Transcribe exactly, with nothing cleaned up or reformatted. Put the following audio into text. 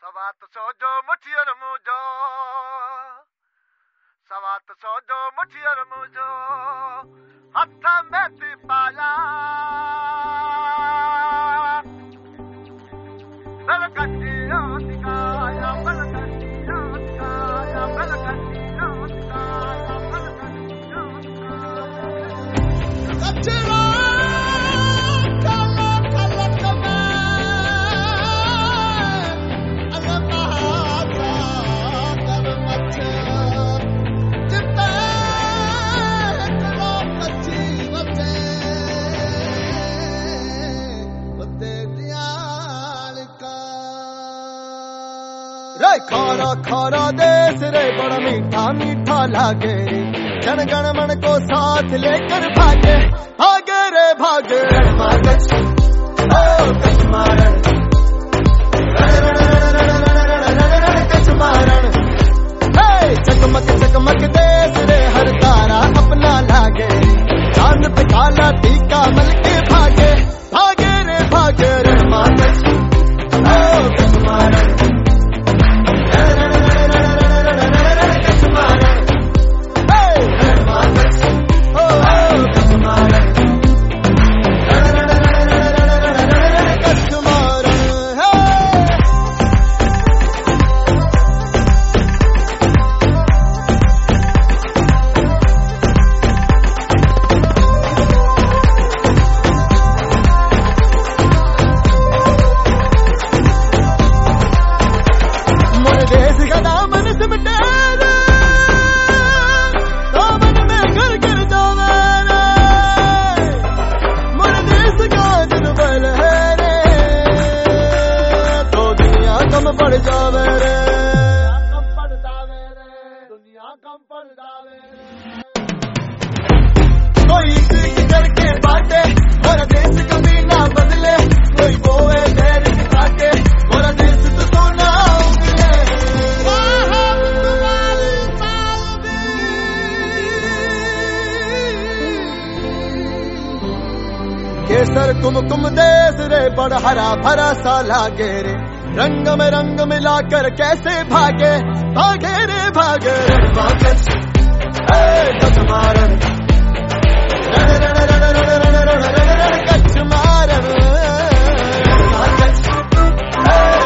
सवात सोजो मुठियर मुझो सवात सोजो मुठियर मुझो हथ में थी पाया बलकटियो दिखाया बलकटियो दिखाया बलकटियो दिखाया बलकटियो दिखाया खारा खारा देश रे बड़ा मीठा मीठा लागे जन गण मन को साथ लेकर भागे भागे रे भागे चकमक चकमक देश रे हर तारा अपना लागे चांद पे काला टीका मल के भागे भागे रे भागे रणमागच ओ कश्मारण पड़ जावे रे कम पड़ जावे रे दुनिया कम पड़ जावे कोई सीख करके बाटे और देश कभी ना बदले कोई बोए पैर दिखा के और देश तो सोना उगले केसर कुमकुम देश रे बड़ हरा भरा सा लागे रे रंग में रंग मिलाकर कैसे भागे भागे रे भागे रणमागच ए कश्मारण रण रण रण रण रण रण रण कश्मारण रणमागच ए